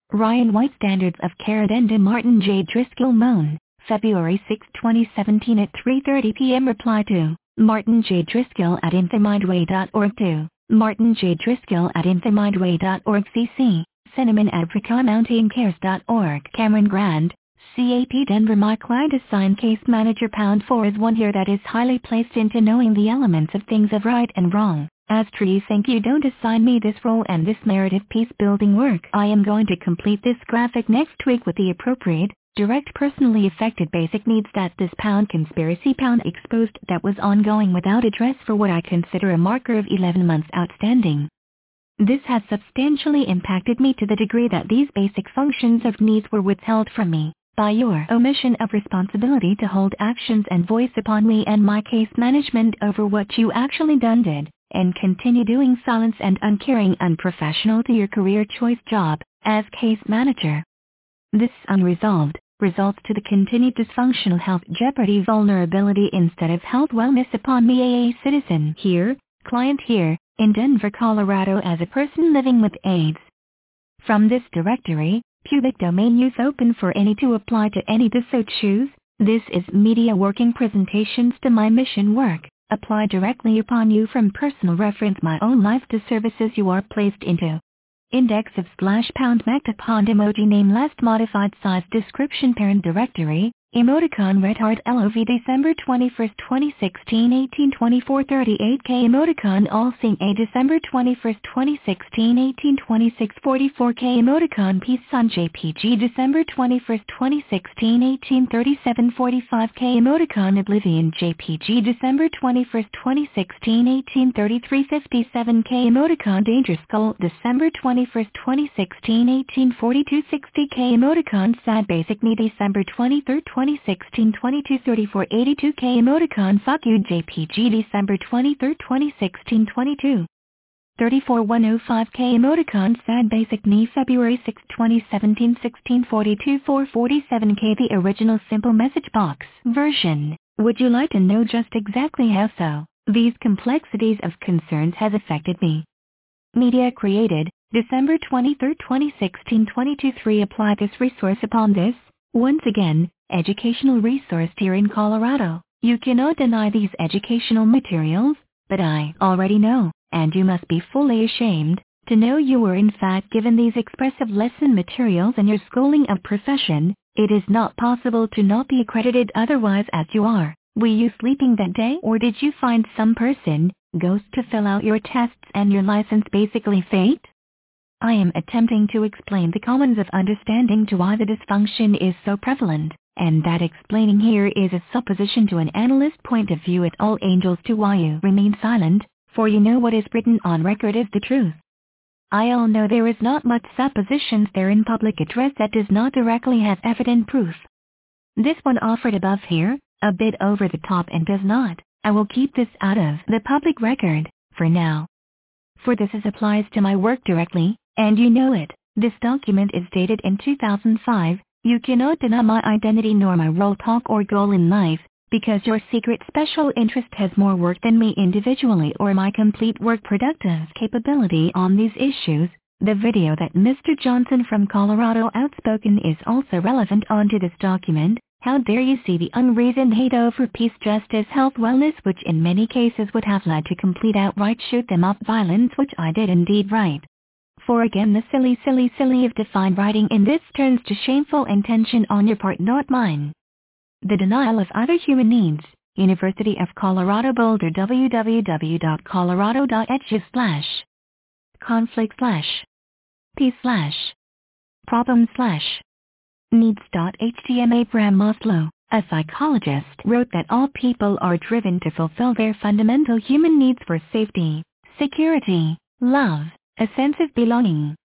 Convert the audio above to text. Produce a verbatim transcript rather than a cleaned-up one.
Ryan White Standards of Care Addendum Martin J. Driscoll Moan, February sixth twenty seventeen at three thirty p m Reply to Martin J. Driscoll at infomindway dot org to Martin J. Driscoll at infomindway dot org C C, Cinnamon Apricot Mountain Cares dot org Cameron Grand, C A P Denver. My client assigned case manager pound four is one here that is highly placed into knowing the elements of things of right and wrong. As true, thank you don't assign me this role and this narrative piece building work. I am going to complete this graphic next week with the appropriate, direct personally affected basic needs that this pound conspiracy pound exposed that was ongoing without address for what I consider a marker of eleven months outstanding. This has substantially impacted me to the degree that these basic functions of needs were withheld from me by your omission of responsibility to hold actions and voice upon me and my case management over what you actually done did, and continue doing silence and uncaring unprofessional to your career choice job as case manager. This unresolved results to the continued dysfunctional health jeopardy vulnerability instead of health wellness upon me, a citizen here, client here, in Denver, Colorado, as a person living with AIDS. From this directory, public domain use open for any to apply to any to so choose. This is media working presentations to my mission work. Apply directly upon you from personal reference my own life to services you are placed into. Index of slash pound magta pond emoji name last modified size description parent directory, emoticon red heart lov December twenty-first twenty sixteen eighteen twenty-four thirty-eight k emoticon all seeing a December twenty-first twenty sixteen eighteen twenty-six forty-four k emoticon peace on jpg December twenty-first twenty sixteen eighteen thirty-seven forty-five k emoticon oblivion jpg December twenty-first twenty sixteen eighteen thirty-three fifty-seven k emoticon danger skull December twenty-first twenty sixteen eighteen forty-two sixty k emoticon sad basic me December twenty-third twenty sixteen twenty-two thirty-four eighty-two k emoticon fuck you jpg December twenty-third twenty sixteen twenty-two thirty-four one oh five k emoticon sad basic me February sixth twenty seventeen sixteen forty-two four forty-seven k the original simple message box version. Would you like to know just exactly how so these complexities of concerns has affected me? Media created December twenty-third twenty sixteen twenty-two three apply this resource upon this once again educational resource here in Colorado. You cannot deny these educational materials, but I already know, and you must be fully ashamed to know you were in fact given these expressive lesson materials in your schooling of profession. It is not possible to not be accredited otherwise as you are. Were you sleeping that day, or did you find some person, ghost, to fill out your tests and your license basically fate? I am attempting to explain the commons of understanding to why the dysfunction is so prevalent, and that explaining here is a supposition to an analyst point of view at all angels to why you remain silent, for you know what is written on record is the truth. I all know there is not much suppositions there in public address that does not directly have evident proof. This one offered above here, a bit over the top and does not. I will keep this out of the public record, for now. For this is applies to my work directly, and you know it. This document is dated in two thousand five. You cannot deny my identity nor my role, talk, or goal in life, because your secret special interest has more work than me individually or my complete work productive capability on these issues. The video that Mister Johnson from Colorado outspoken is also relevant onto this document. How dare you see the unreasoned hate over peace, justice, health, wellness, which in many cases would have led to complete outright shoot them up violence, which I did indeed write. For again the silly silly silly of defined writing in this turns to shameful intention on your part, not mine. The denial of other human needs. University of Colorado Boulder w w w dot colorado dot e d u slash conflict slash peace slash problem slash needs dot h t m l. Abraham Maslow, a psychologist, wrote that all people are driven to fulfill their fundamental human needs for safety, security, love, a sense of belonging,